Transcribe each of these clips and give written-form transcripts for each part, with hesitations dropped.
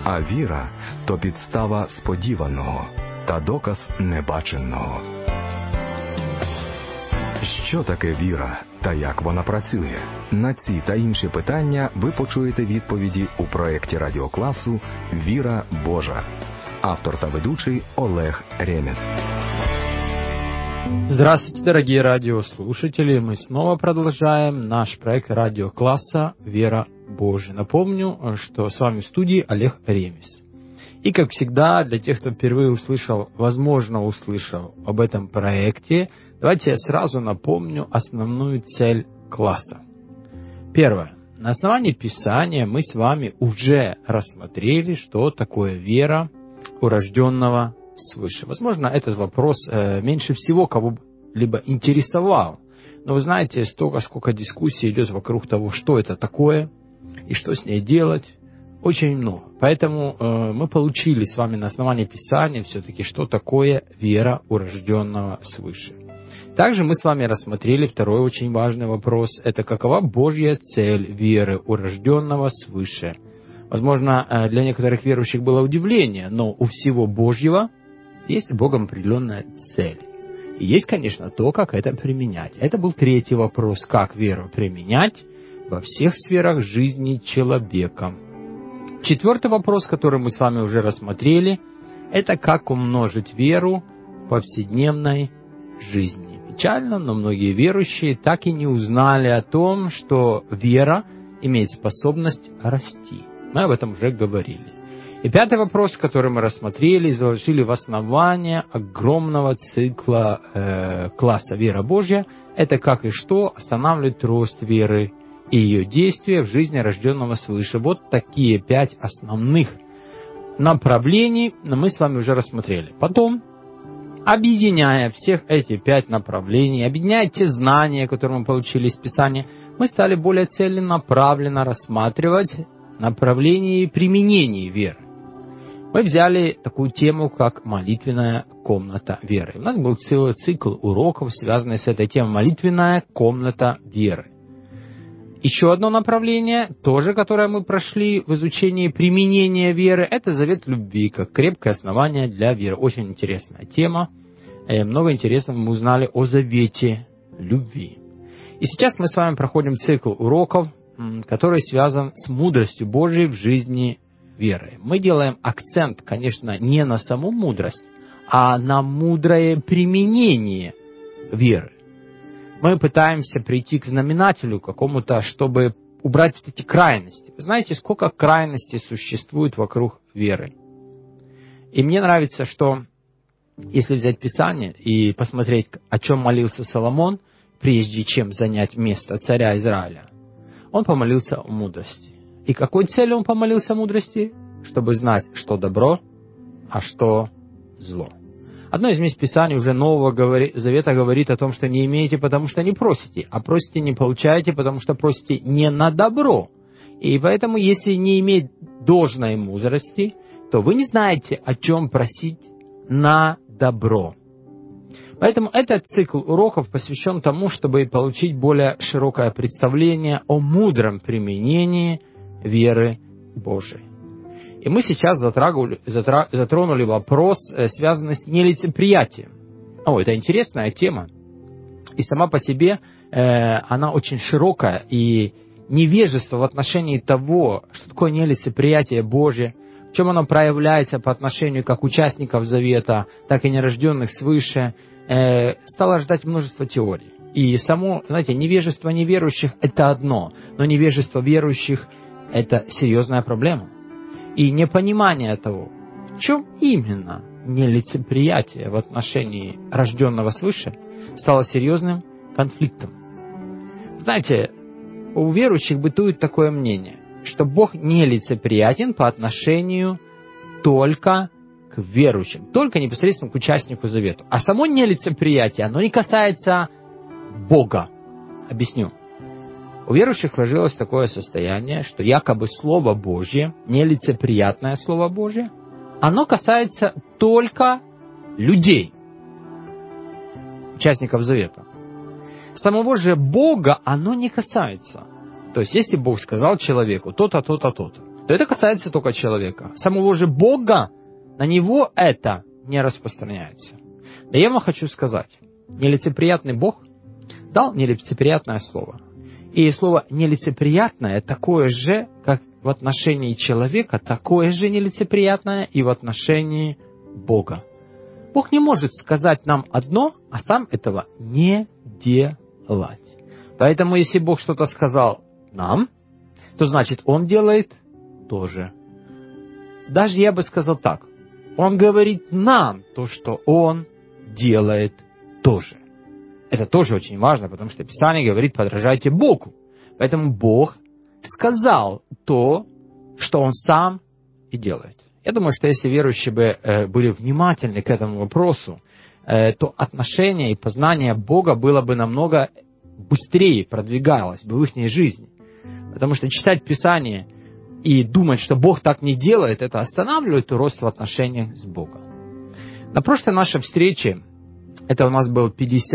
А віра – то підстава сподіваного та доказ небаченого. Що таке віра та як вона працює? На ці та інші питання ви почуєте відповіді у проєкті радіокласу «Віра Божа». Автор та ведучий Олег Ремес. Здравствуйте, дорогие радиослушатели! Мы снова продолжаем наш проект радиокласса «Вера Божия». Напомню, что с вами в студии Олег Ремес. И, как всегда, для тех, кто впервые услышал об этом проекте, давайте я сразу напомню основную цель класса. Первое. На основании Писания мы с вами уже рассмотрели, что такое вера у рожденного свыше. Возможно, этот вопрос меньше всего кого-либо интересовал. Но вы знаете, сколько дискуссий идет вокруг того, что это такое и что с ней делать. Очень много. Поэтому мы получили с вами на основании Писания все-таки, что такое вера у рожденного свыше. Также мы с вами рассмотрели второй очень важный вопрос. Это какова Божья цель веры у рожденного свыше. Возможно, для некоторых верующих было удивление, но у всего Божьего есть Богом определенная цель. И есть, конечно, то, как это применять. Это был третий вопрос, как веру применять во всех сферах жизни человека. Четвертый вопрос, который мы с вами уже рассмотрели, это как умножить веру в повседневной жизни. Печально, но многие верующие так и не узнали о том, что вера имеет способность расти. Мы об этом уже говорили. И пятый вопрос, который мы рассмотрели и заложили в основание огромного цикла класса «Вера Божья», это как и что останавливает рост веры и ее действия в жизни рожденного свыше. Вот такие 5 основных направлений мы с вами уже рассмотрели. Потом, объединяя всех эти 5 направлений, объединяя те знания, которые мы получили из Писания, мы стали более целенаправленно рассматривать направление и применение веры. Мы взяли такую тему, как молитвенная комната веры. У нас был целый цикл уроков, связанный с этой темой молитвенная комната веры. Еще одно направление, тоже, которое мы прошли в изучении применения веры, это завет любви, как крепкое основание для веры. Очень интересная тема. Много интересного мы узнали о завете любви. И сейчас мы с вами проходим цикл уроков, который связан с мудростью Божией в жизни веры. Мы делаем акцент, конечно, не на саму мудрость, а на мудрое применение веры. Мы пытаемся прийти к знаменателю какому-то, чтобы убрать вот эти крайности. Вы знаете, сколько крайностей существует вокруг веры. И мне нравится, что если взять Писание и посмотреть, о чем молился Соломон, прежде чем занять место царя Израиля, он помолился о мудрости. И какой целью он помолился о мудрости? Чтобы знать, что добро, а что зло. Одно из мест Писания уже Нового Завета говорит о том, что не имеете, потому что не просите, а просите не получаете, потому что просите не на добро. И поэтому, если не иметь должной мудрости, то вы не знаете, о чем просить на добро. Поэтому этот цикл уроков посвящен тому, чтобы получить более широкое представление о мудром применении веры Божией. И мы сейчас затронули вопрос, связанный с нелицеприятием. Это интересная тема. И сама по себе она очень широкая. И невежество в отношении того, что такое нелицеприятие Божие, в чем оно проявляется по отношению как участников завета, так и нерожденных свыше, стало рождать множество теорий. И само, невежество неверующих – это одно, но невежество верующих – это серьезная проблема. И непонимание того, в чем именно нелицеприятие в отношении рожденного свыше, стало серьезным конфликтом. Знаете, у верующих бытует такое мнение, что Бог нелицеприятен по отношению только к верующим, только непосредственно к участнику завета. А само нелицеприятие, оно не касается Бога. Объясню. У верующих сложилось такое состояние, что якобы Слово Божье, нелицеприятное Слово Божье, оно касается только людей, участников завета. Самого же Бога оно не касается. То есть, если Бог сказал человеку то-то, то-то, то-то, то это касается только человека. Самого же Бога, на него это не распространяется. Да я вам хочу сказать, нелицеприятный Бог дал нелицеприятное слово. И слово нелицеприятное такое же, как в отношении человека, такое же нелицеприятное и в отношении Бога. Бог не может сказать нам одно, а сам этого не делать. Поэтому, если Бог что-то сказал нам, то значит, Он делает тоже. Даже я бы сказал так. Он говорит нам то, что Он делает тоже. Это тоже очень важно, потому что Писание говорит, подражайте Богу. Поэтому Бог сказал то, что Он сам и делает. Я думаю, что если верующие бы были внимательны к этому вопросу, то отношение и познание Бога было бы намного быстрее, продвигалось бы в их жизни. Потому что читать Писание и думать, что Бог так не делает, это останавливает рост в отношениях с Богом. На прошлой нашей встрече, это у нас был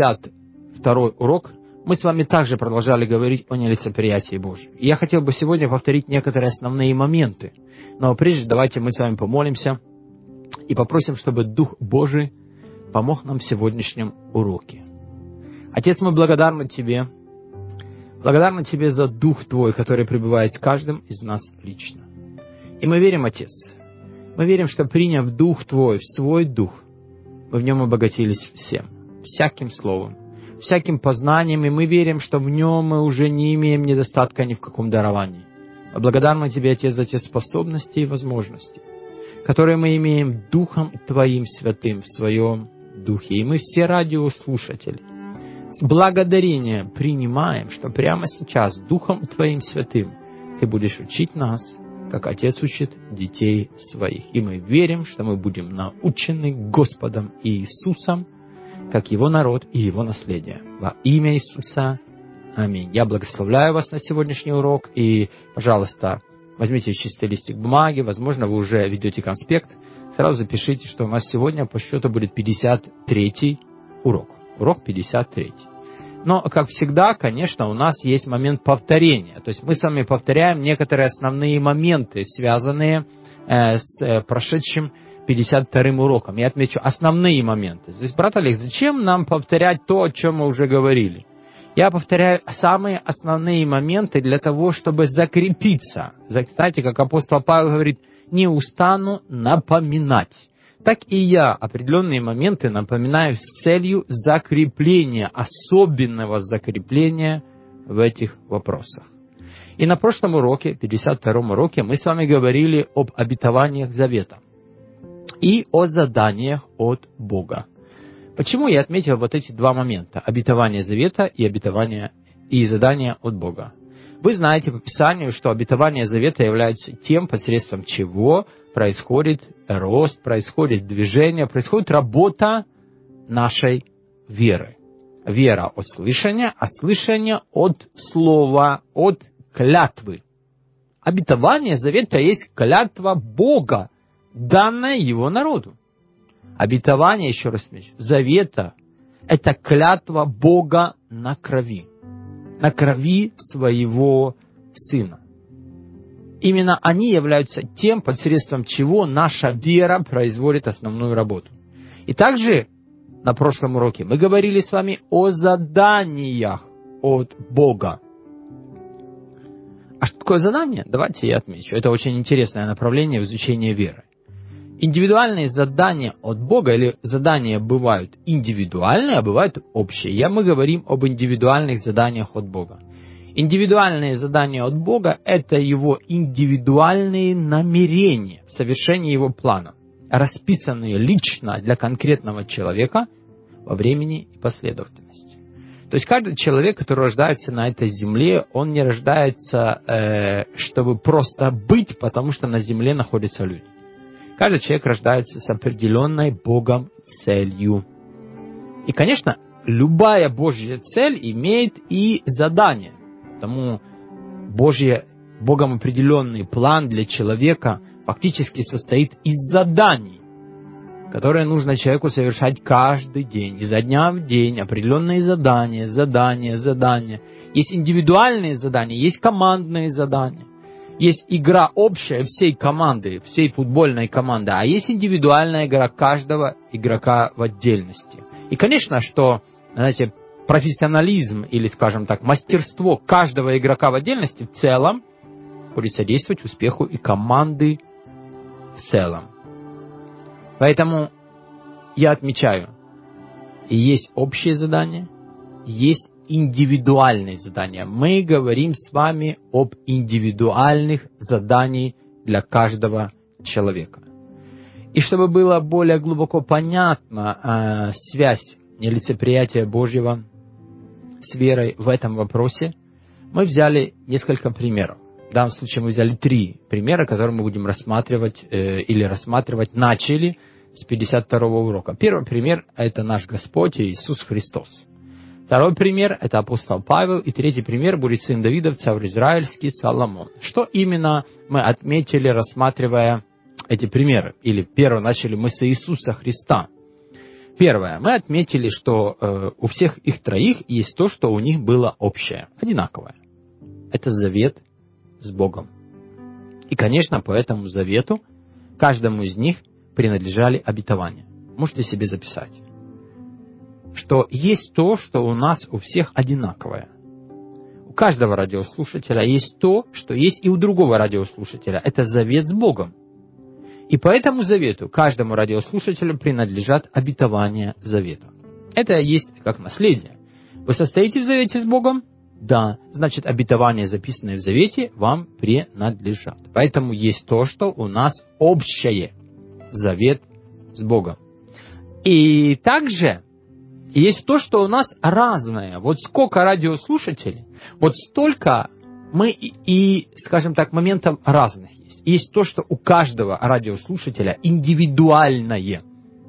52-й урок, мы с вами также продолжали говорить о нелицеприятии Божьем. И я хотел бы сегодня повторить некоторые основные моменты. Но прежде давайте мы с вами помолимся и попросим, чтобы Дух Божий помог нам в сегодняшнем уроке. Отец, мы благодарны Тебе. Благодарны Тебе за Дух Твой, который пребывает с каждым из нас лично. И мы верим, Отец, мы верим, что приняв Дух Твой в свой Дух, мы в нем обогатились всем, всяким словом, всяким познанием, и мы верим, что в нем мы уже не имеем недостатка ни в каком даровании. Мы благодарны Тебе, Отец, за те способности и возможности, которые мы имеем Духом Твоим Святым в Своем Духе. И мы все радиослушатели с благодарением принимаем, что прямо сейчас Духом Твоим Святым Ты будешь учить нас, как Отец учит детей своих. И мы верим, что мы будем научены Господом Иисусом, как Его народ и Его наследие. Во имя Иисуса. Аминь. Я благословляю вас на сегодняшний урок. И, пожалуйста, возьмите чистый листик бумаги. Возможно, вы уже ведете конспект. Сразу запишите, что у нас сегодня по счету будет 53-й урок. Урок 53. Но, как всегда, конечно, у нас есть момент повторения. То есть мы с вами повторяем некоторые основные моменты, связанные с прошедшим 52-м уроком. Я отмечу основные моменты. То есть, брат Олег, зачем нам повторять то, о чем мы уже говорили? Я повторяю самые основные моменты для того, чтобы закрепиться. Знаете, как апостол Павел говорит, не устану напоминать. Так и я определенные моменты напоминаю с целью закрепления, особенного закрепления в этих вопросах. И на прошлом уроке, 52-м уроке, мы с вами говорили об обетованиях завета и о заданиях от Бога. Почему я отметил вот эти два момента? Обетование завета и обетование и задания от Бога. Вы знаете по Писанию, что обетование завета является тем, посредством чего происходит рост, происходит движение, происходит работа нашей веры. Вера от слышания, а слышание от слова, от клятвы. Обетование завета есть клятва Бога, данная Его народу. Обетование, еще раз отмечу, завета – это клятва Бога на крови Своего Сына. Именно они являются тем, посредством чего наша вера производит основную работу. И также на прошлом уроке мы говорили с вами о заданиях от Бога. А что такое задание? Давайте я отмечу. Это очень интересное направление в изучении веры. Индивидуальные задания от Бога или задания бывают индивидуальные, а бывают общие. Мы говорим об индивидуальных заданиях от Бога. Индивидуальные задания от Бога – это Его индивидуальные намерения в совершении Его плана, расписанные лично для конкретного человека во времени и последовательности. То есть каждый человек, который рождается на этой земле, он не рождается, чтобы просто быть, потому что на земле находятся люди. Каждый человек рождается с определенной Богом целью. И, конечно, любая Божья цель имеет и задание. Потому Богом определенный план для человека фактически состоит из заданий, которые нужно человеку совершать каждый день. Изо дня в день определенные задания. Есть индивидуальные задания, есть командные задания. Есть игра общая всей команды, всей футбольной команды, а есть индивидуальная игра каждого игрока в отдельности. И, конечно, что, знаете, профессионализм или, скажем так, мастерство каждого игрока в отдельности в целом будет содействовать успеху и команды в целом. Поэтому я отмечаю, есть общее задание, есть индивидуальные задания. Мы говорим с вами об индивидуальных заданиях для каждого человека. И чтобы было более глубоко понятна связь нелицеприятия Божьего с верой в этом вопросе, мы взяли несколько примеров. В данном случае мы взяли 3 примера, которые мы будем рассматривать начали с 52-го урока. Первый пример – это наш Господь Иисус Христос. Второй пример – это апостол Павел. И третий пример будет сын Давидов, царь израильский, Соломон. Что именно мы отметили, рассматривая эти примеры? Или первое, начали мы с Иисуса Христа. Первое. Мы отметили, что у всех их троих есть то, что у них было общее, одинаковое. Это завет с Богом. И, конечно, по этому завету каждому из них принадлежали обетования. Можете себе записать, что есть то, что у нас у всех одинаковое. У каждого радиослушателя есть то, что есть и у другого радиослушателя. Это завет с Богом. И по этому завету каждому радиослушателю принадлежат обетования завета. Это есть как наследие. Вы состоите в завете с Богом? Да. Значит, обетования, записанные в завете, вам принадлежат. Поэтому есть то, что у нас общее. Завет с Богом. И также есть то, что у нас разное. Вот сколько радиослушателей, вот столько мы и, скажем так, моментов разных есть. Есть то, что у каждого радиослушателя индивидуальное.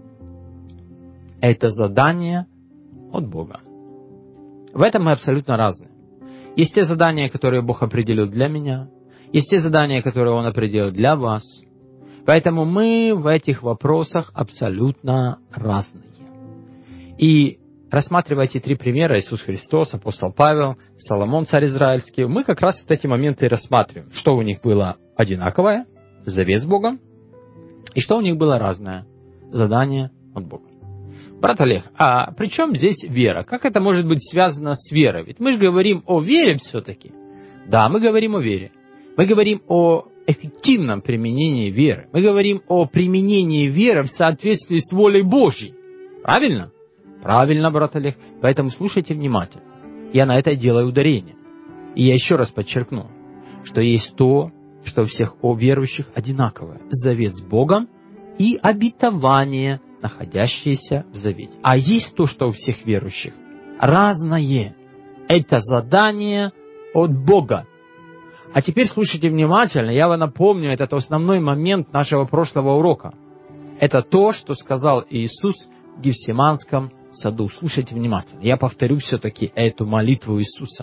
Это задание от Бога. В этом мы абсолютно разные. Есть те задания, которые Бог определил для меня. Есть те задания, которые Он определил для вас. Поэтому мы в этих вопросах абсолютно разные. И рассматривая эти 3 примера, Иисус Христос, апостол Павел, Соломон, царь израильский, мы как раз вот эти моменты и рассматриваем. Что у них было одинаковое, завет с Богом, и что у них было разное, задание от Бога. Брат Олег, а при чем здесь вера? Как это может быть связано с верой? Ведь мы же говорим о вере все-таки. Да, мы говорим о вере. Мы говорим о эффективном применении веры. Мы говорим о применении веры в соответствии с волей Божьей. Правильно? Правильно, брат Олег. Поэтому слушайте внимательно. Я на это делаю ударение. И я еще раз подчеркну, что есть то, что у всех верующих одинаковое. Завет с Богом и обетование, находящееся в завете. А есть то, что у всех верующих разное. Это задание от Бога. А теперь слушайте внимательно. Я вам напомню, это основной момент нашего прошлого урока. Это то, что сказал Иисус в Гефсиманском саду. Слушайте внимательно. Я повторю все-таки эту молитву Иисуса.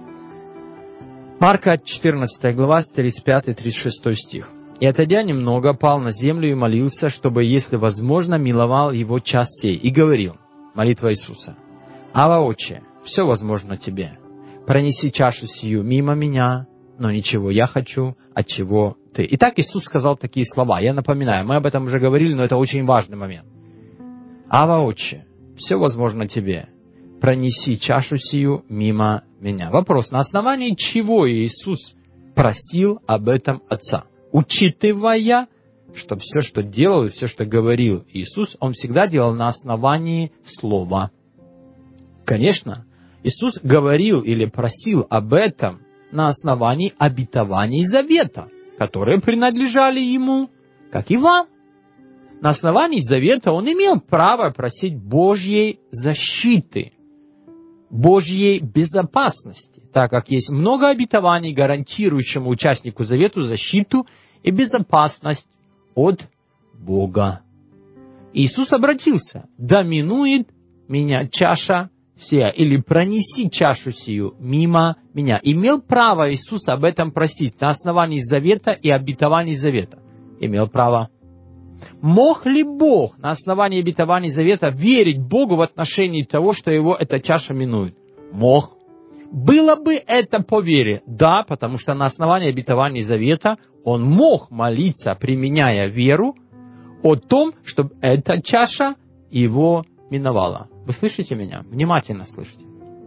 Марка 14 глава, 35-36 стих. «И отойдя немного, пал на землю и молился, чтобы, если возможно, миловал его час сей. И говорил», молитва Иисуса, «Ава, Отче, все возможно тебе. Пронеси чашу сию мимо меня, но ничего я хочу, от чего ты». Итак, Иисус сказал такие слова. Я напоминаю, мы об этом уже говорили, но это очень важный момент. «Ава, Отче, все возможно тебе. Пронеси чашу сию мимо меня». Вопрос, на основании чего Иисус просил об этом Отца? Учитывая, что все, что делал, все, что говорил Иисус, Он всегда делал на основании Слова. Конечно, Иисус говорил или просил об этом на основании обетований завета, которые принадлежали Ему, как и вам. На основании завета Он имел право просить Божьей защиты, Божьей безопасности, так как есть много обетований, гарантирующему участнику завета защиту и безопасность от Бога. Иисус обратился: «Да минует меня чаша сия», или «пронеси чашу сию мимо меня». Имел право Иисус об этом просить на основании завета и обетований завета. Имел право. Мог ли Бог на основании обетований завета верить Богу в отношении того, что его эта чаша минует? Мог. Было бы это по вере? Да, потому что на основании обетований завета он мог молиться, применяя веру, о том, чтобы эта чаша его миновала. Вы слышите меня? Внимательно слышите.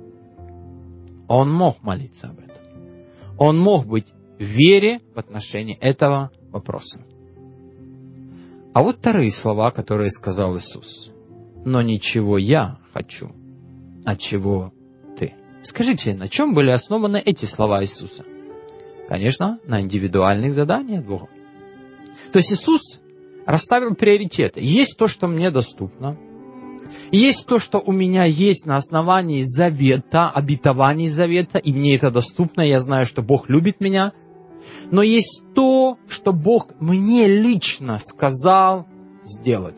Он мог молиться об этом. Он мог быть в вере в отношении этого вопроса. А вот вторые слова, которые сказал Иисус. Но ничего я хочу, а чего ты. Скажите, на чем были основаны эти слова Иисуса? Конечно, на индивидуальных заданиях Бога. То есть Иисус расставил приоритеты. Есть то, что мне доступно. Есть то, что у меня есть на основании завета, обетований завета, и мне это доступно, я знаю, что Бог любит меня. Но есть то, что Бог мне лично сказал сделать.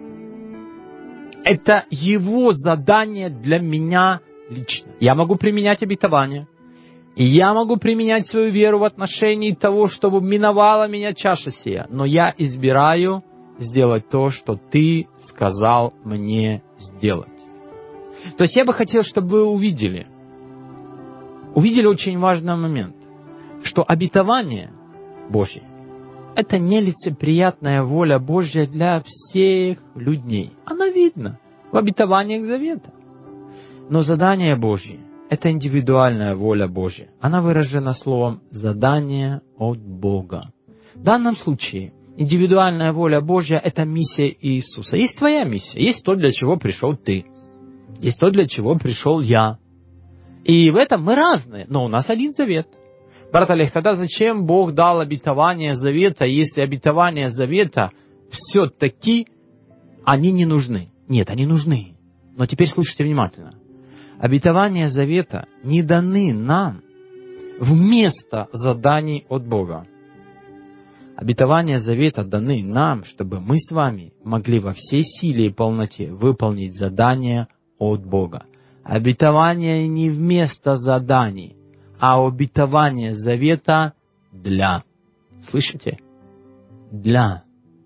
Это Его задание для меня лично. Я могу применять обетование. И я могу применять свою веру в отношении того, чтобы миновала меня чаша сия. Но я избираю сделать то, что Ты сказал мне сделать. То есть я бы хотел, чтобы вы увидели очень важный момент, что обетование Божье – это нелицеприятная воля Божья для всех людей. Оно видно в обетованиях завета. Но задание Божье – это индивидуальная воля Божья. Она выражена словом «задание от Бога». В данном случае индивидуальная воля Божья – это миссия Иисуса. Есть твоя миссия, есть то, для чего пришел ты. Есть то, для чего пришел я. И в этом мы разные, но у нас один завет. Брат Олег, тогда зачем Бог дал обетование завета, если обетования завета все-таки они не нужны? Нет, они нужны. Но теперь слушайте внимательно. Обетования завета не даны нам вместо заданий от Бога. Обетования завета даны нам, чтобы мы с вами могли во всей силе и полноте выполнить задания от Бога. Обетования не вместо заданий, а обетование завета для. Слышите? Для.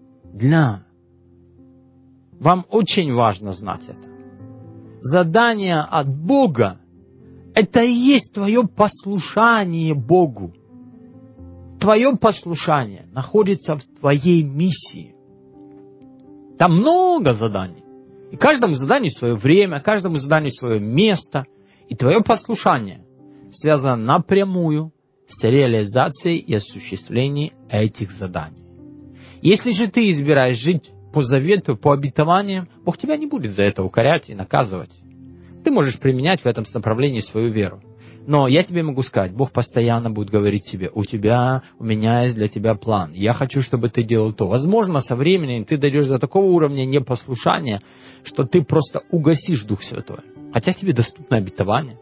Вам очень важно знать это. Задание от Бога – это и есть твое послушание Богу. Твое послушание находится в твоей миссии. Там много заданий. И каждому заданию свое время, каждому заданию свое место. И твое послушание связано напрямую с реализацией и осуществлением этих заданий. Если же ты избираешь жить по завету, по обетованиям, Бог тебя не будет за это укорять и наказывать. Ты можешь применять в этом направлении свою веру. Но я тебе могу сказать, Бог постоянно будет говорить тебе, у меня есть для тебя план. Я хочу, чтобы ты делал то. Возможно, со временем ты дойдешь до такого уровня непослушания, что ты просто угасишь Дух Святой. Хотя тебе доступно обетование.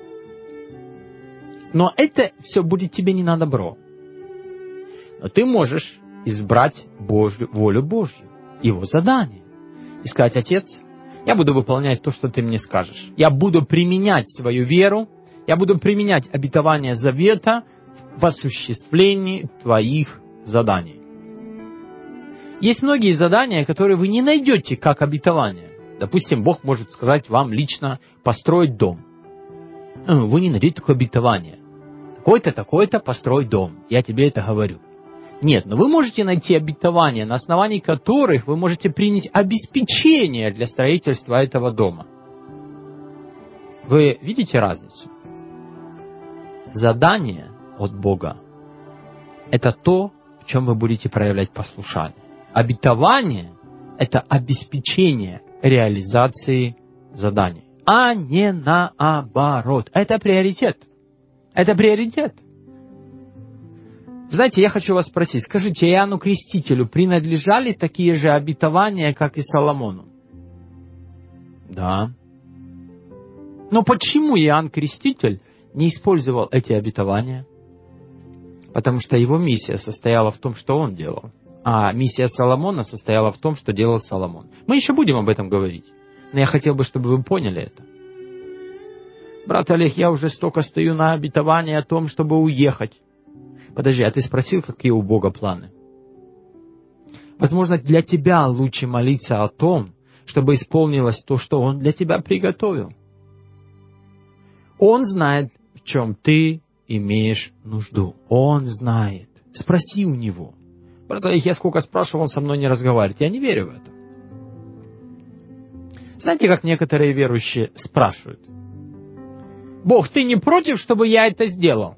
Но это все будет тебе не на добро. Но ты можешь избрать волю Божью, Его задание. И сказать: Отец, я буду выполнять то, что ты мне скажешь. Я буду применять свою веру, я буду применять обетование завета в осуществлении твоих заданий. Есть многие задания, которые вы не найдете как обетование. Допустим, Бог может сказать вам лично построить дом. Вы не найдете такое обетование. Такой-то, построй дом. Я тебе это говорю. Нет, но вы можете найти обетования, на основании которых вы можете принять обеспечение для строительства этого дома. Вы видите разницу? Задание от Бога – это то, в чем вы будете проявлять послушание. Обетование – это обеспечение реализации заданий, а не наоборот. Это приоритет. Это приоритет. Знаете, я хочу вас спросить, скажите, Иоанну Крестителю принадлежали такие же обетования, как и Соломону? Да. Но почему Иоанн Креститель не использовал эти обетования? Потому что его миссия состояла в том, что он делал. А миссия Соломона состояла в том, что делал Соломон. Мы еще будем об этом говорить. Но я хотел бы, чтобы вы поняли это. Брат Олег, я уже столько стою на обетовании о том, чтобы уехать. Подожди, а ты спросил, какие у Бога планы? Возможно, для тебя лучше молиться о том, чтобы исполнилось то, что Он для тебя приготовил. Он знает в чем ты имеешь нужду. Он знает. Спроси у Него. Брат Олег, я сколько спрашивал, он со мной не разговаривает. Я не верю в это. Знаете, как некоторые верующие спрашивают? Бог, ты не против, чтобы я это сделал?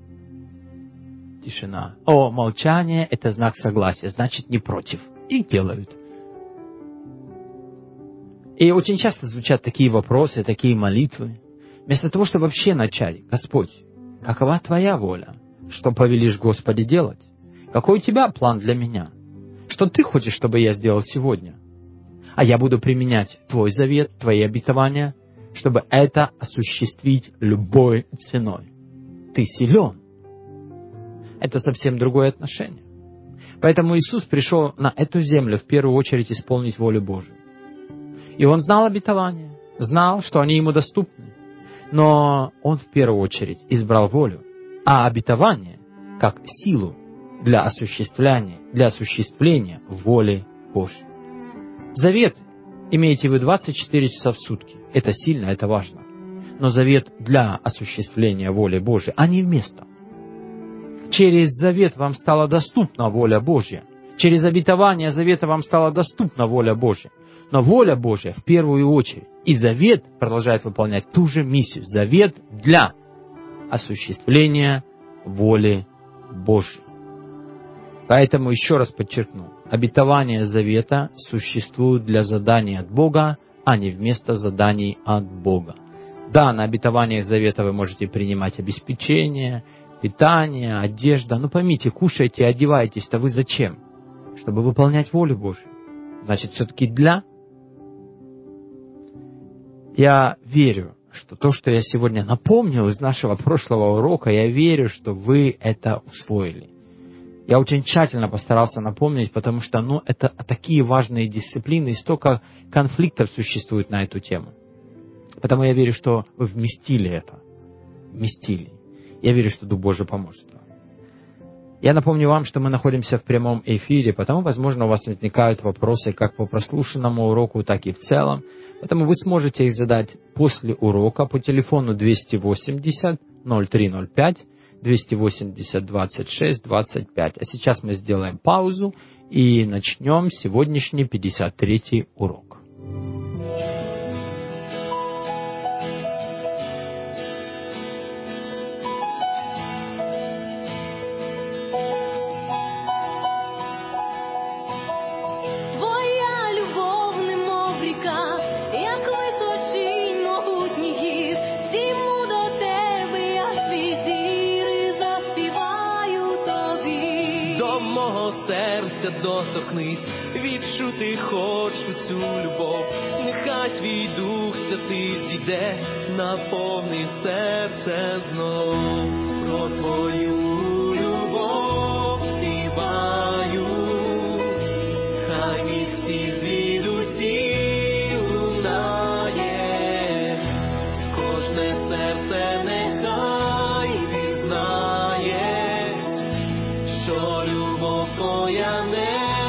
Тишина. О, молчание – это знак согласия, значит, не против. И делают. И очень часто звучат такие вопросы, такие молитвы. Вместо того, чтобы вообще начать: Господь, какова Твоя воля? Что повелишь, Господи, делать? Какой у Тебя план для меня? Что Ты хочешь, чтобы я сделал сегодня? А я буду применять Твой завет, Твои обетования, чтобы это осуществить любой ценой. Ты силен. Это совсем другое отношение. Поэтому Иисус пришел на эту землю в первую очередь исполнить волю Божию. И Он знал обетования, знал, что они Ему доступны. Но Он в первую очередь избрал волю, а обетование как силу для осуществления воли Божьей. Завет имеете вы 24 часа в сутки. Это сильно, это важно. Но завет для осуществления воли Божьей, а не вместо. Через завет вам стала доступна воля Божья. Через обетование завета вам стала доступна воля Божья. Но воля Божья в первую очередь. И завет продолжает выполнять ту же миссию. Завет для осуществления воли Божьей. Поэтому еще раз подчеркну. Обетования завета существуют для заданий от Бога, а не вместо заданий от Бога. Да, на обетованиях завета вы можете принимать обеспечение, питание, одежда. Но поймите, кушайте, одеваетесь-то вы зачем? Чтобы выполнять волю Божью. Значит, все-таки для. Я верю, что то, что я сегодня напомнил из нашего прошлого урока, я верю, что вы это усвоили. Я очень тщательно постарался напомнить, потому что это такие важные дисциплины, и столько конфликтов существует на эту тему. Потому я верю, что вы вместили это. Вместили. Я верю, что Дух Божий поможет вам. Я напомню вам, что мы находимся в прямом эфире, потому, возможно, у вас возникают вопросы как по прослушанному уроку, так и в целом. Поэтому вы сможете их задать после урока по телефону 280 0305 280 26 25. А сейчас мы сделаем паузу и начнем сегодняшний 53-й урок. Доторкнись, відчути хочу цю любов, нехай твій Дух Святий зійде, наповни серце знов. Про твою любов співаю, хай мій спів звідусіль лунає, кожне серце нехай пізнає, що любов твоя не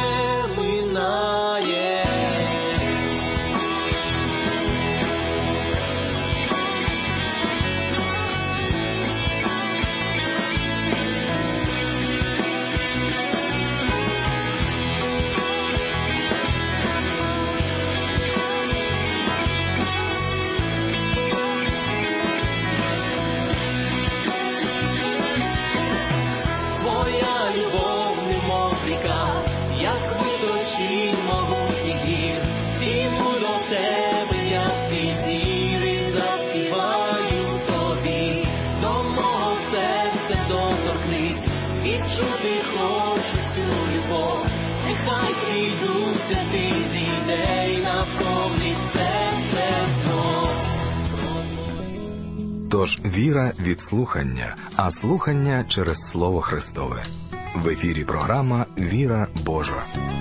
Тож віра від слухання, а слухання через Слово Христове. В ефірі програма «Віра Божа».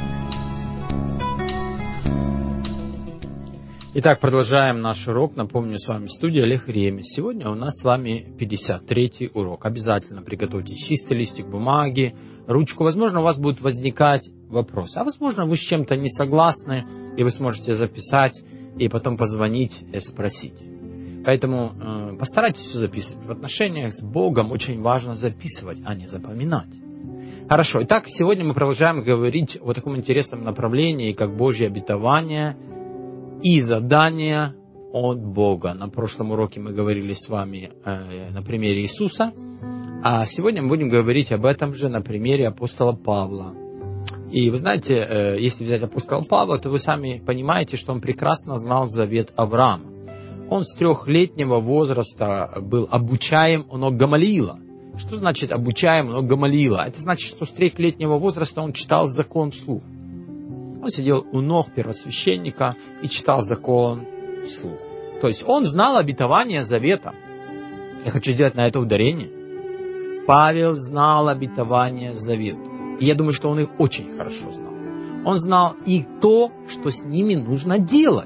Итак, продолжаем наш урок. Напомню, с вами студия Олег Ремес. Сегодня у нас с вами 53-й урок. Обязательно приготовьте чистый листик бумаги, ручку. Возможно, у вас будут возникать вопросы. А возможно, вы с чем-то не согласны, и вы сможете записать и потом позвонить и спросить. Поэтому постарайтесь все записывать. В отношениях с Богом очень важно записывать, а не запоминать. Хорошо. Итак, сегодня мы продолжаем говорить о таком интересном направлении, как Божье обетование и задания от Бога. На прошлом уроке мы говорили с вами на примере Иисуса, а сегодня мы будем говорить об этом же на примере апостола Павла. И вы знаете, если взять апостола Павла, то вы сами понимаете, что он прекрасно знал завет Авраама. Он с 3-летнего возраста был обучаем у ног Гамалиила. Что значит обучаем у ног Гамалиила? Это значит, что с 3-летнего возраста он читал закон вслух. Он сидел у ног первосвященника и читал закон вслух. То есть он знал обетование завета. Я хочу сделать на это ударение. Павел знал обетование завета. И я думаю, что он их очень хорошо знал. Он знал и то, что с ними нужно делать.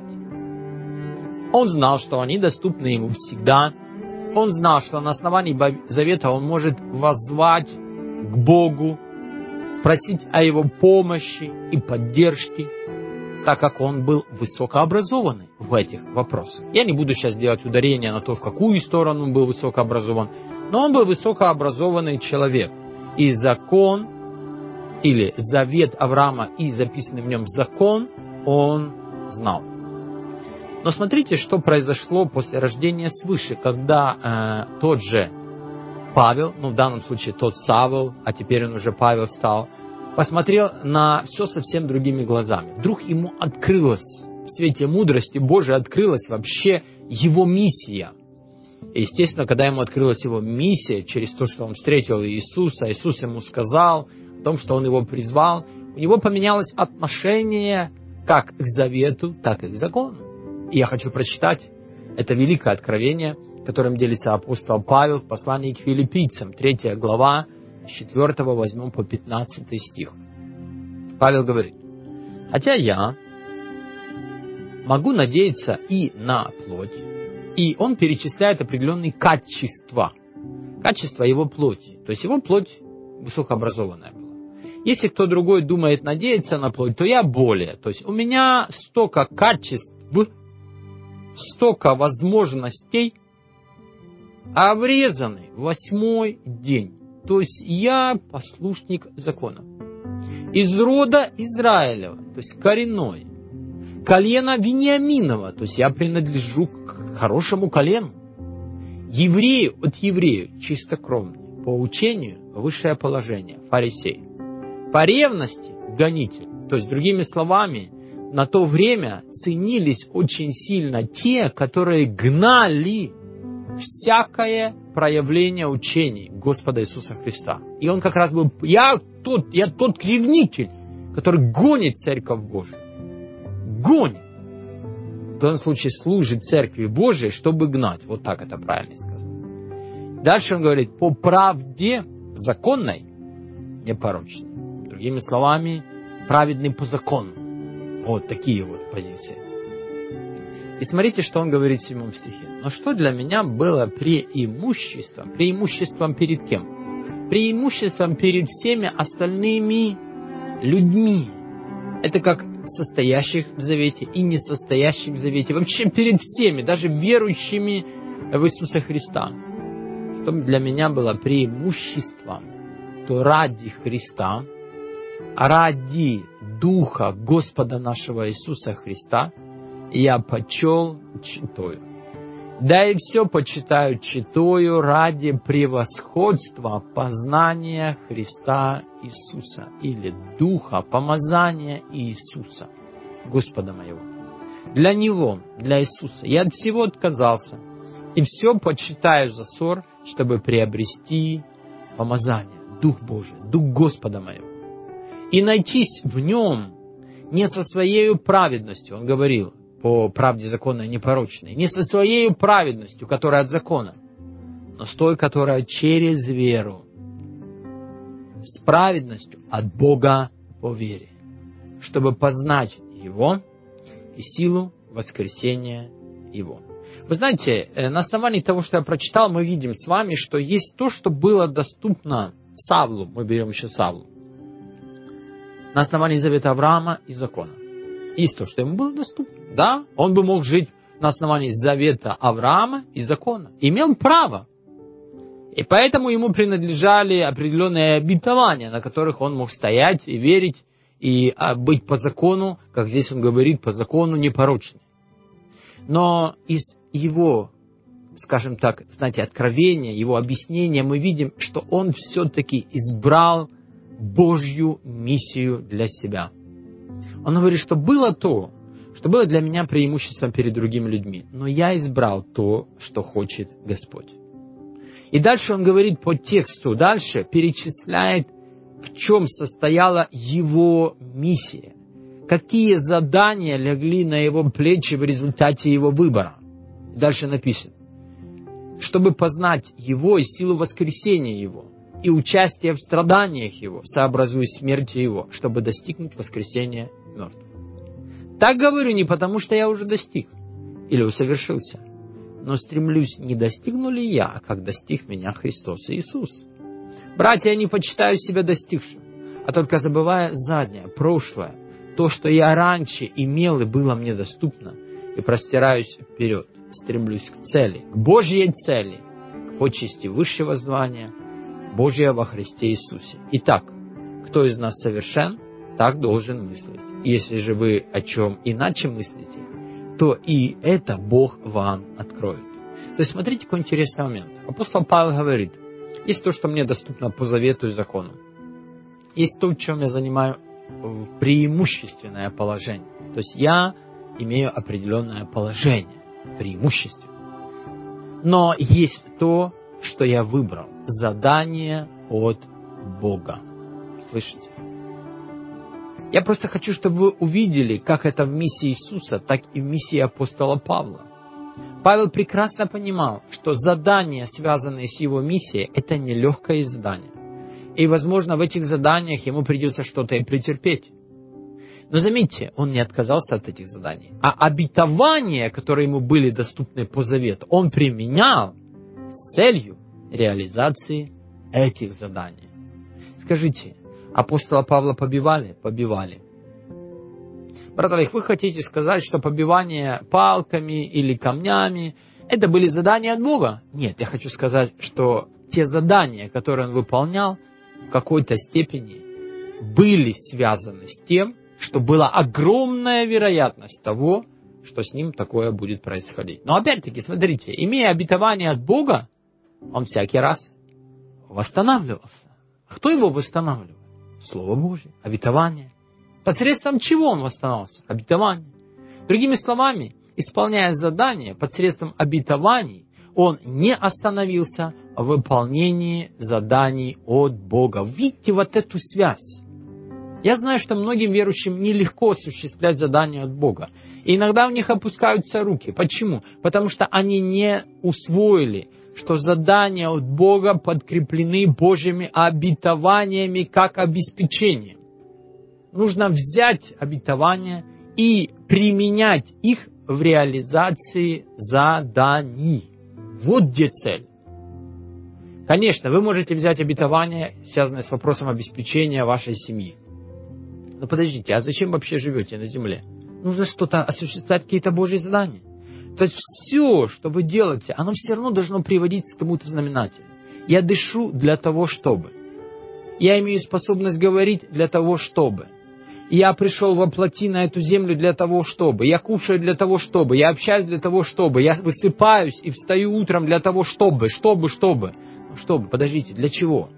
Он знал, что они доступны ему всегда. Он знал, что на основании завета он может воззвать к Богу, просить о его помощи и поддержке, так как он был высокообразованный в этих вопросах. Я не буду сейчас делать ударение на то, в какую сторону он был высокообразован, но он был высокообразованный человек. И закон, или завет Авраама и записанный в нем закон, он знал. Но смотрите, что произошло после рождения свыше, когда тот же Павел, в данном случае тот Савл, а теперь он уже Павел стал, посмотрел на все совсем другими глазами. Вдруг ему открылась, в свете мудрости Божией открылась вообще его миссия. И, естественно, когда ему открылась его миссия, через то, что он встретил Иисуса, Иисус ему сказал о том, что он его призвал, у него поменялось отношение как к завету, так и к закону. И я хочу прочитать это великое откровение, которым делится апостол Павел в послании к филиппийцам, 3 глава, с 4, 8 по 15 стих. Павел говорит: «Хотя я могу надеяться и на плоть», и он перечисляет определенные качества его плоти. То есть его плоть высокообразованная была. Если кто другой думает надеяться на плоть, то я более. То есть у меня столько качеств, столько возможностей, обрезанный 8-й день. То есть я послушник закона. Из рода Израилева, то есть коренной. Колена Вениаминова, то есть я принадлежу к хорошему колену. Еврею от еврею, чистокровный. По учению высшее положение, фарисей. По ревности гонитель. То есть, другими словами, на то время ценились очень сильно те, которые гнали всякое проявление учений Господа Иисуса Христа. И он как раз был, я тот ревнитель, который гонит Церковь Божию. Гонит. В данном случае служит Церкви Божией, чтобы гнать. Вот так это правильно сказано. Дальше он говорит, по правде законной, непорочной. Другими словами, праведный по закону. Вот такие вот позиции. И смотрите, что он говорит в 7 стихе. «Но что для меня было преимуществом? Преимуществом перед кем? Преимуществом перед всеми остальными людьми. Это как состоящих в завете и не состоящих в завете. Вообще перед всеми, даже верующими в Иисуса Христа. Что для меня было преимуществом, то ради Христа, ради Духа Господа нашего Иисуса Христа, я почел читаю. Да и все почитаю читаю ради превосходства познания Христа Иисуса, или Духа, помазания Иисуса, Господа моего. Для Него, для Иисуса, я от всего отказался, и все почитаю за ссор, чтобы приобрести помазание, Дух Божий, Дух Господа моего, и найтись в Нем не со своей праведностью, он говорил, по правде законной непорочной, не со своей праведностью, которая от закона, но с той, которая через веру, с праведностью от Бога по вере, чтобы познать Его и силу воскресения Его». Вы знаете, на основании того, что я прочитал, мы видим с вами, что есть то, что было доступно Савлу, мы берем еще Савлу, на основании завета Авраама и закона. Есть то, что ему было доступно. Да, он бы мог жить на основании завета Авраама и закона. Имел право. И поэтому ему принадлежали определенные обетования, на которых он мог стоять и верить, и быть по закону, как здесь он говорит, по закону непорочным. Но из его, скажем так, знаете, откровения, его объяснения мы видим, что он все-таки избрал Божью миссию для себя. Он говорит, что было то, что было для меня преимуществом перед другими людьми, но я избрал то, что хочет Господь. И дальше он говорит по тексту, дальше перечисляет, в чем состояла его миссия, какие задания легли на его плечи в результате его выбора. Дальше написано, чтобы познать его и силу воскресения его, и участие в страданиях его, сообразуя смерти его, чтобы достигнуть воскресения мертвых. Так говорю не потому, что я уже достиг или усовершился, но стремлюсь, не достигну ли я, а как достиг меня Христос Иисус. Братья, я не почитаю себя достигшим, а только забывая заднее, прошлое, то, что я раньше имел и было мне доступно, и простираюсь вперед, стремлюсь к цели, к Божьей цели, к почести высшего звания, Божия во Христе Иисусе. Итак, кто из нас совершен, так должен мыслить. Если же вы о чем иначе мыслите, то и это Бог вам откроет. То есть, смотрите, какой интересный момент. Апостол Павел говорит, есть то, что мне доступно по завету и закону. Есть то, в чем я занимаю преимущественное положение. То есть, я имею определенное положение, преимущественно. Но есть то, что я выбрал. Задание от Бога. Слышите? Я просто хочу, чтобы вы увидели, как это в миссии Иисуса, так и в миссии апостола Павла. Павел прекрасно понимал, что задания, связанные с его миссией, это нелегкое задание. И, возможно, в этих заданиях ему придется что-то и претерпеть. Но заметьте, он не отказался от этих заданий. А обетования, которые ему были доступны по завету, он применял с целью реализации этих заданий. Скажите, апостола Павла побивали? Побивали. Брат Олег, вы хотите сказать, что побивание палками или камнями, это были задания от Бога? Нет, я хочу сказать, что те задания, которые он выполнял, в какой-то степени были связаны с тем, что была огромная вероятность того, что с ним такое будет происходить. Но опять-таки, смотрите, имея обетование от Бога, он всякий раз восстанавливался. Кто его восстанавливает? Слово Божье, обетование. Посредством чего он восстанавливался? Обетование. Другими словами, исполняя задание посредством обетований, он не остановился в выполнении заданий от Бога. Видите вот эту связь. Я знаю, что многим верующим нелегко осуществлять задания от Бога. И иногда у них опускаются руки. Почему? Потому что они не усвоили, что задания от Бога подкреплены Божьими обетованиями как обеспечением. Нужно взять обетования и применять их в реализации заданий. Вот где цель. Конечно, вы можете взять обетование, связанное с вопросом обеспечения вашей семьи. Но подождите, а зачем вообще живете на земле? Нужно что-то осуществлять, какие-то Божьи задания. То есть все, что вы делаете, оно все равно должно приводить к кому-то знаменателю. Я дышу для того, чтобы. Я имею способность говорить для того, чтобы. Я пришел воплоти на эту землю для того, чтобы. Я кушаю для того, чтобы. Я общаюсь для того, чтобы. Я высыпаюсь и встаю утром для того, чтобы. Чтобы. Ну, чтобы, подождите, для чего?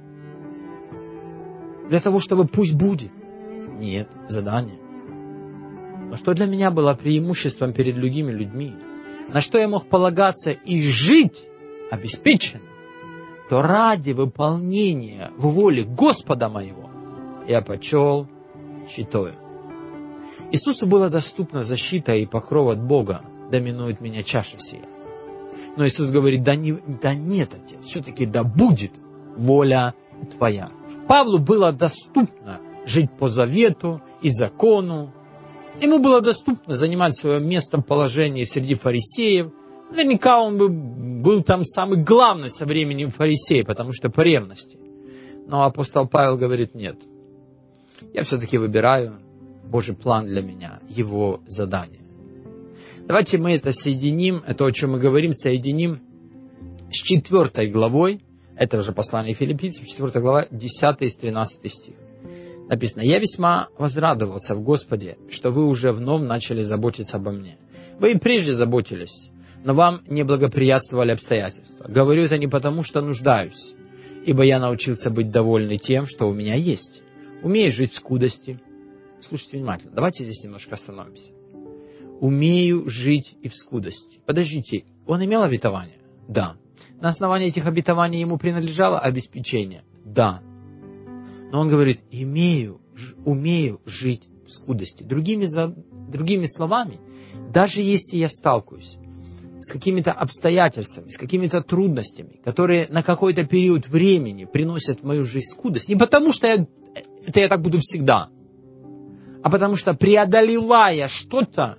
Для того, чтобы пусть будет. Нет, задание. Но что для меня было преимуществом перед другими людьми, на что я мог полагаться и жить обеспеченно, то ради выполнения воли Господа моего я почел щитою. Иисусу было доступна защита и покров от Бога, доминует меня чаша сия. Но Иисус говорит, да нет, Отец, все-таки да будет воля Твоя. Павлу было доступно жить по завету и закону. Ему было доступно занимать свое место в положении среди фарисеев. Наверняка он был там самый главный со временем фарисей, потому что по ревности. Но апостол Павел говорит, нет. Я все-таки выбираю Божий план для меня, его задание. Давайте мы это соединим, это, о чем мы говорим, соединим с 4 главой, это же послание Филиппийцам, 4 глава, 10 и 13 стих. Написано: «Я весьма возрадовался в Господе, что вы уже вновь начали заботиться обо мне. Вы и прежде заботились, но вам не благоприятствовали обстоятельства. Говорю это не потому, что нуждаюсь, ибо я научился быть довольным тем, что у меня есть. Умею жить в скудости». Слушайте внимательно, давайте здесь немножко остановимся. Умею жить и в скудости. Подождите, он имел обетование? Да. На основании этих обетований ему принадлежало обеспечение? Да. Но он говорит: умею жить в скудости. Другими словами, даже если я сталкиваюсь с какими-то обстоятельствами, с какими-то трудностями, которые на какой-то период времени приносят в мою жизнь скудость, не потому что я так буду всегда, а потому что преодолевая что-то,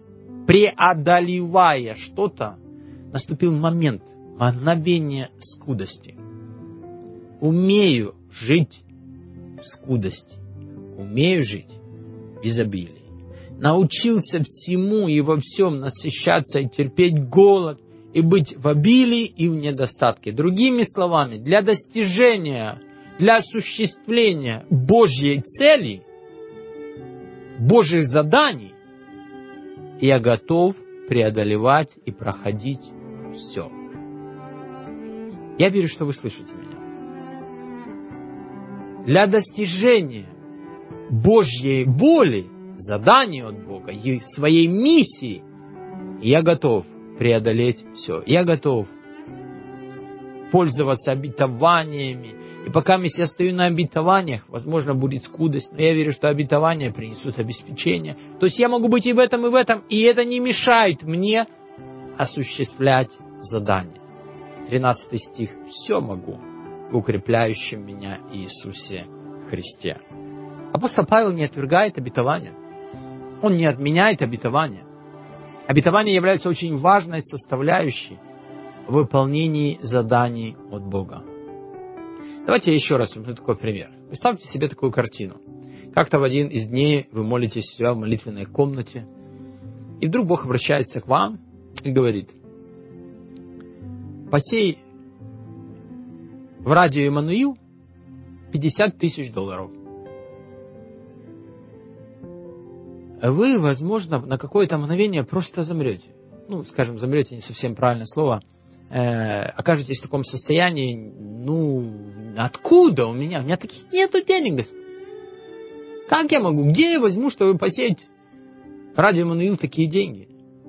наступил момент, мгновение скудости. Умею жить в скудости. Умею жить в изобилии. Научился всему и во всем насыщаться и терпеть голод, и быть в обилии и в недостатке. Другими словами, для достижения, для осуществления Божьей цели, Божьих заданий, я готов преодолевать и проходить все. Я верю, что вы слышите меня. Для достижения Божьей воли, заданий от Бога, своей миссии, я готов преодолеть все. Я готов пользоваться обетованиями. И пока я стою на обетованиях, возможно, будет скудость, но я верю, что обетования принесут обеспечение. То есть я могу быть и в этом, и это не мешает мне осуществлять задание. 13 стих. «Все могу в укрепляющем меня Иисусе Христе». Апостол Павел не отвергает обетования. Он не отменяет обетования. Обетование является очень важной составляющей в выполнении заданий от Бога. Давайте я еще раз возьму такой пример. Представьте себе такую картину. Как-то в один из дней вы молитесь у себя в молитвенной комнате, и вдруг Бог обращается к вам и говорит: посей в радио Эммануил $50 тысяч. Вы, возможно, на какое-то мгновение просто замрете. Скажем, замрете не совсем правильное слово. Окажетесь в таком состоянии: откуда у меня? У меня таких нету денег, Господь. Как я могу? Где я возьму, чтобы посеять радио Эммануил такие деньги?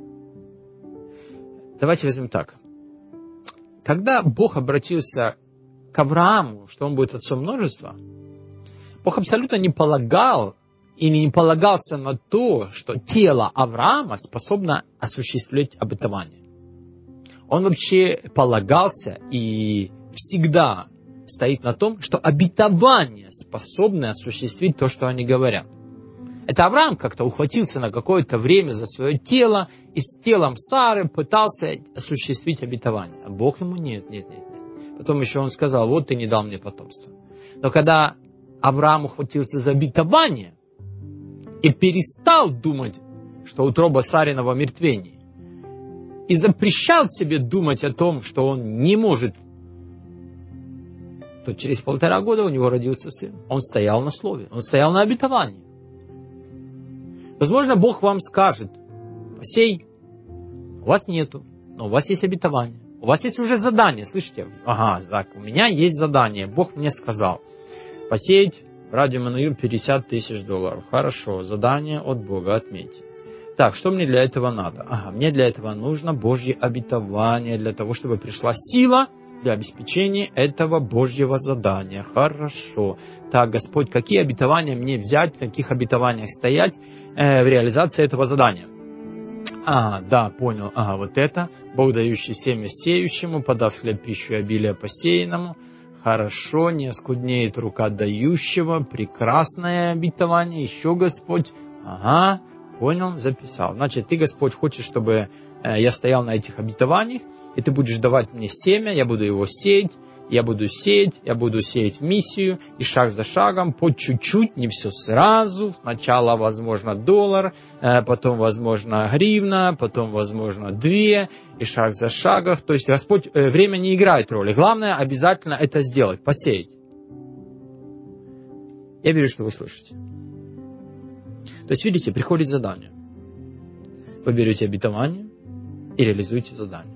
Давайте возьмем так. Когда Бог обратился к Аврааму, что он будет отцом множества, Бог абсолютно не полагал или не полагался на то, что тело Авраама способно осуществлять обетование. Он вообще полагался и всегда стоит на том, что обетование способны осуществить то, что они говорят. Это Авраам как-то ухватился на какое-то время за свое тело и с телом Сары пытался осуществить обетование. А Бог ему нет. Потом еще он сказал: вот ты не дал мне потомства. Но когда Авраам ухватился за обетование и перестал думать, что утроба Сарина во мертвении, и запрещал себе думать о том, что он не может, то через 1,5 года у него родился сын. Он стоял на слове, он стоял на обетовании. Возможно, Бог вам скажет: посей, у вас нету, но у вас есть обетование. У вас есть уже задание, слышите? Ага, так, у меня есть задание. Бог мне сказал: посеять в радио Эммануил $50 тысяч. Хорошо, задание от Бога, отметьте. Так, что мне для этого надо? Мне для этого нужно Божье обетование, для того, чтобы пришла сила для обеспечения этого Божьего задания. Хорошо. Так, Господь, какие обетования мне взять, в каких обетованиях стоять в реализации этого задания? Да, понял. Вот это. Бог, дающий семя сеющему, подаст хлеб, пищу и обилие посеянному. Хорошо, не оскуднеет рука дающего. Прекрасное обетование. Еще, Господь. Понял, записал. Значит, ты, Господь, хочешь, чтобы я стоял на этих обетованиях, и ты будешь давать мне семя, я буду его сеять, я буду сеять миссию, и шаг за шагом, по чуть-чуть, не все сразу. Сначала, возможно, $1, потом, возможно, гривна, потом, возможно, 2, и шаг за шагом. То есть Господь, время не играет роли. Главное обязательно это сделать, посеять. Я верю, что вы слышите. То есть, видите, приходит задание. Вы берете обетование и реализуете задание.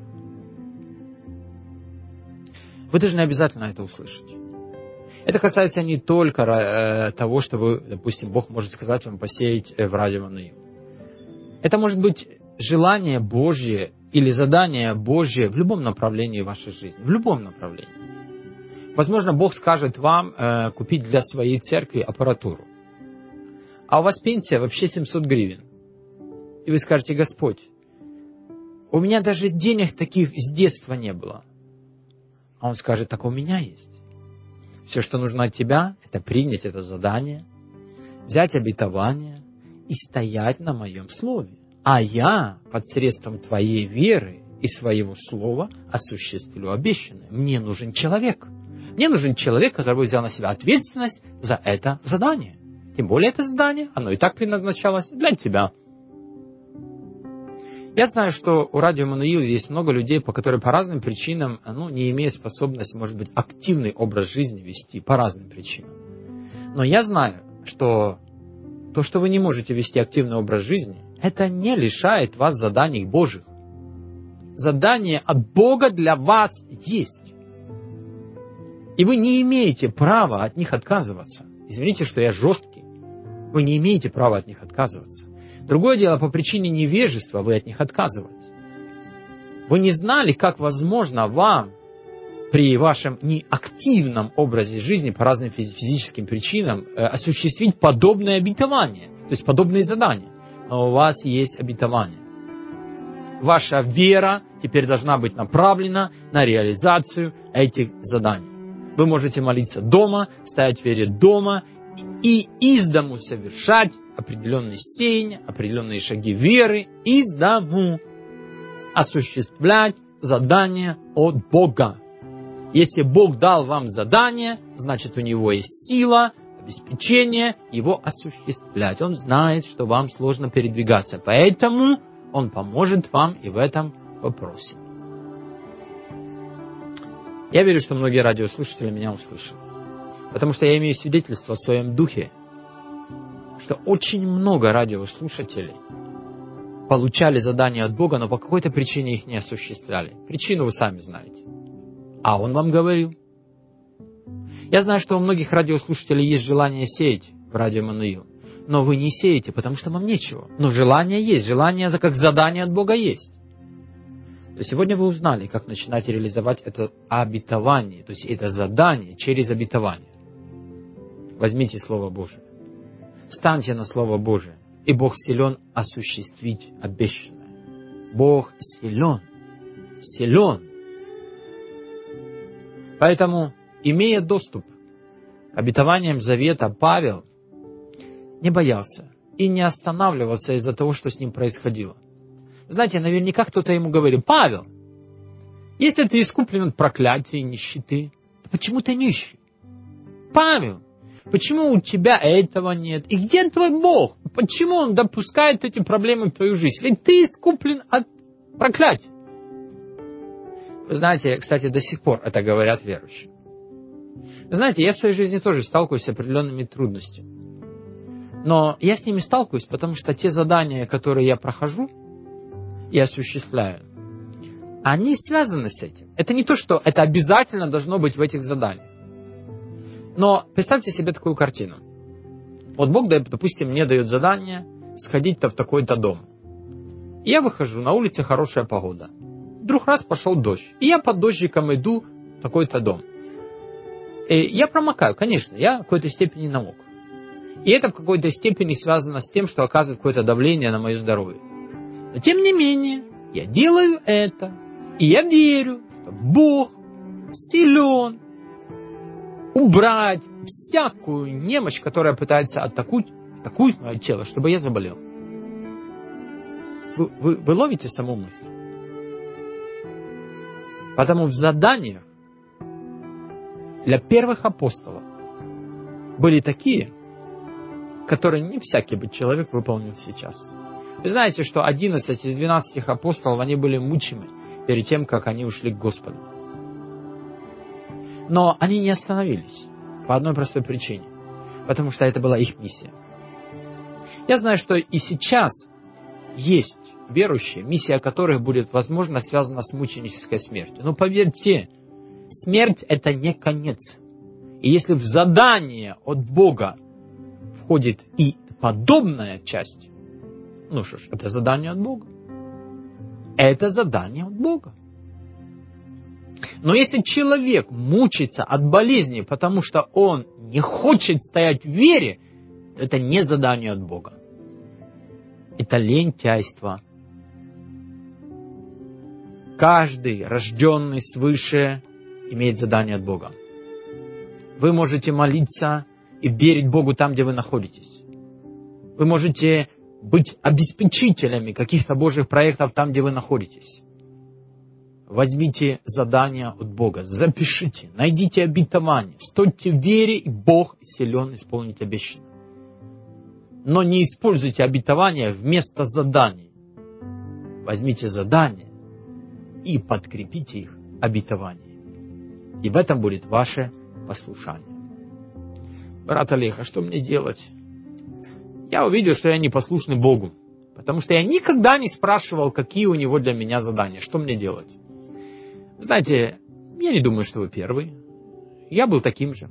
Вы должны обязательно это услышать. Это касается не только того, что вы, допустим, Бог может сказать вам посеять в радио Мануил. Это может быть желание Божье или задание Божье в любом направлении вашей жизни. В любом направлении. Возможно, Бог скажет вам купить для своей церкви аппаратуру. А у вас пенсия вообще 700 гривен. И вы скажете: Господь, у меня даже денег таких с детства не было. А Он скажет: так у меня есть. Все, что нужно от тебя, это принять это задание, взять обетование и стоять на моем слове. А я посредством твоей веры и своего слова осуществлю обещанное. Мне нужен человек. Мне нужен человек, который взял на себя ответственность за это задание. Тем более это задание, оно и так предназначалось для тебя. Я знаю, что у радио Мануил есть много людей, которые по разным причинам, не имеют способности, может быть, активный образ жизни вести, по разным причинам. Но я знаю, что то, что вы не можете вести активный образ жизни, это не лишает вас заданий Божьих. Задание от Бога для вас есть. И вы не имеете права от них отказываться. Извините, что я жесткий. Вы не имеете права от них отказываться. Другое дело, по причине невежества вы от них отказываетесь. Вы не знали, как возможно вам при вашем неактивном образе жизни по разным физическим причинам осуществить подобное обетование, то есть подобные задания. Но у вас есть обетование. Ваша вера теперь должна быть направлена на реализацию этих заданий. Вы можете молиться дома, стоять в вере дома и из дому совершать определенные сеяния, определенные шаги веры, из дому осуществлять задание от Бога. Если Бог дал вам задание, значит у Него есть сила, обеспечение его осуществлять. Он знает, что вам сложно передвигаться, поэтому Он поможет вам и в этом вопросе. Я верю, что многие радиослушатели меня услышали. Потому что я имею свидетельство в своем духе, что очень много радиослушателей получали задания от Бога, но по какой-то причине их не осуществляли. Причину вы сами знаете. А Он вам говорил. Я знаю, что у многих радиослушателей есть желание сеять в радио Мануил. Но вы не сеете, потому что вам нечего. Но желание есть. Желание как задание от Бога есть. То сегодня вы узнали, как начинать реализовать это обетование, то есть это задание через обетование. Возьмите Слово Божие. Станьте на Слово Божие. И Бог силен осуществить обещанное. Бог силен. Силен. Поэтому, имея доступ к обетованиям завета, Павел не боялся и не останавливался из-за того, что с ним происходило. Знаете, наверняка кто-то ему говорил: Павел, если ты искуплен от проклятия и нищеты, то почему ты нищий? Павел, почему у тебя этого нет? И где твой Бог? Почему Он допускает эти проблемы в твою жизнь? Ведь ты искуплен от проклятия. Вы знаете, кстати, до сих пор это говорят верующие. Вы знаете, я в своей жизни тоже сталкиваюсь с определенными трудностями. Но я с ними сталкиваюсь, потому что те задания, которые я прохожу и осуществляю, они связаны с этим. Это не то, что это обязательно должно быть в этих заданиях. Но представьте себе такую картину. Вот Бог, допустим, мне дает задание сходить-то в такой-то дом. И я выхожу, на улице хорошая погода. Вдруг раз пошел дождь. И я под дождиком иду в такой-то дом. И я промокаю, конечно, я в какой-то степени намок. И это в какой-то степени связано с тем, что оказывает какое-то давление на мое здоровье. Но тем не менее, я делаю это. И я верю, что Бог силен убрать всякую немощь, которая пытается атакует мое тело, чтобы я заболел. Вы ловите саму мысль? Потому в заданиях для первых апостолов были такие, которые не всякий бы человек выполнил сейчас. Вы знаете, что 11 из 12 апостолов, они были мучимы перед тем, как они ушли к Господу. Но они не остановились по одной простой причине. Потому что это была их миссия. Я знаю, что и сейчас есть верующие, миссия которых будет, возможно, связана с мученической смертью. Но поверьте, смерть – это не конец. И если в задание от Бога входит и подобная часть, ну что ж, это задание от Бога. Это задание от Бога. Но если человек мучится от болезни, потому что он не хочет стоять в вере, то это не задание от Бога. Это лентяйство. Каждый, рожденный свыше, имеет задание от Бога. Вы можете молиться и верить Богу там, где вы находитесь. Вы можете быть обеспечителями каких-то Божьих проектов там, где вы находитесь. Возьмите задание от Бога, запишите, найдите обетование, стойте в вере, и Бог силен исполнить обещанное. Но не используйте обетование вместо заданий. Возьмите задания и подкрепите их обетованием. И в этом будет ваше послушание. Брат Олег, а что мне делать? Я увидел, что я непослушный Богу, потому что я никогда не спрашивал, какие у Него для меня задания, что мне делать. Знаете, я не думаю, что вы первый. Я был таким же.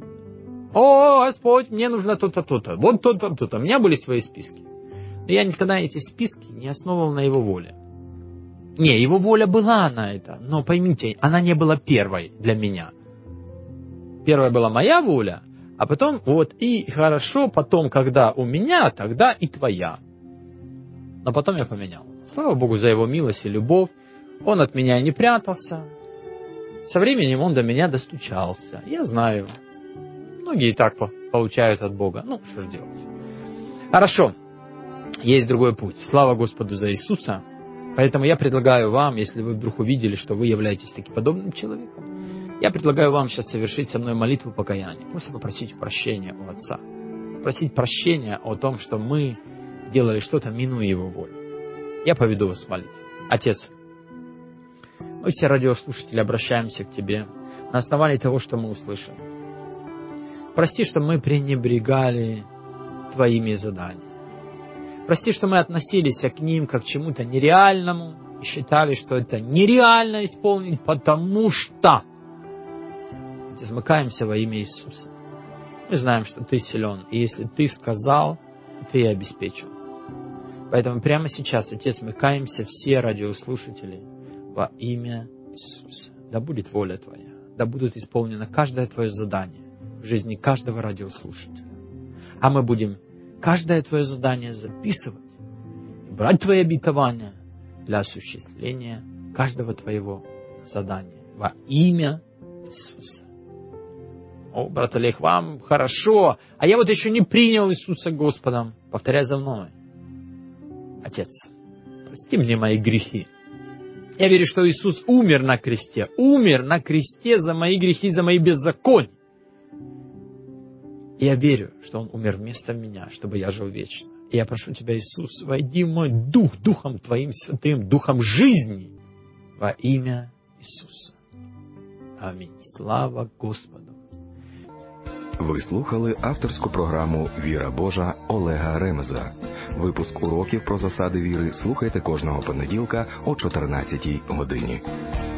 О, Господь, мне нужно то-то, то-то. Вот то-то, то-то. У меня были свои списки. Но я никогда эти списки не основывал на Его воле. Не, Его воля была на это. Но поймите, она не была первой для меня. Первая была моя воля, а потом, вот, и хорошо, потом, когда у меня, тогда и твоя. Но потом я поменял. Слава Богу за Его милость и любовь. Он от меня не прятался. Со временем он до меня достучался. Я знаю. Многие и так получают от Бога. Ну, что ж делать. Хорошо. Есть другой путь. Слава Господу за Иисуса. Поэтому я предлагаю вам, если вы вдруг увидели, что вы являетесь таким подобным человеком, я предлагаю вам сейчас совершить со мной молитву покаяния. Просто попросить прощения у Отца. Просить прощения о том, что мы делали что-то, минуя Его волю. Я поведу вас в молитву. Отец, мы все радиослушатели обращаемся к Тебе на основании того, что мы услышали. Прости, что мы пренебрегали Твоими заданиями. Прости, что мы относились к ним как к чему-то нереальному и считали, что это нереально исполнить, потому что смыкаемся во имя Иисуса. Мы знаем, что Ты силен, и если Ты сказал, Ты и обеспечил. Поэтому прямо сейчас, Отец, смыкаемся все радиослушатели во имя Иисуса. Да будет воля Твоя, да будет исполнено каждое Твое задание в жизни каждого радиослушателя. А мы будем каждое Твое задание записывать и брать Твои обетования для осуществления каждого Твоего задания во имя Иисуса. О, брат Олег, вам хорошо, а я вот еще не принял Иисуса Господом. Повторяй за мной. Отец, прости мне мои грехи. Я верю, что Иисус умер на кресте за мои грехи, за мои беззакония. И я верю, что Он умер вместо меня, чтобы я жил вечно. И я прошу Тебя, Иисус, войди в мой дух, Духом Твоим святым, Духом жизни, во имя Иисуса. Амінь. Слава Господу. Ви слухали авторську програму «Віра Божа» Олега Ремеза. Випуск уроків про засади віри слухайте кожного понеділка о 14-й годині.